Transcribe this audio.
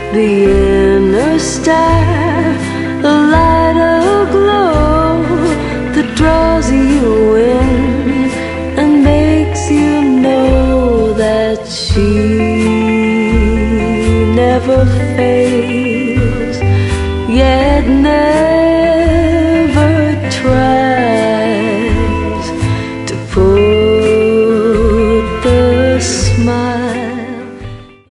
the inner star, a light aglow that draws you in and makes you know that she never fails, yet never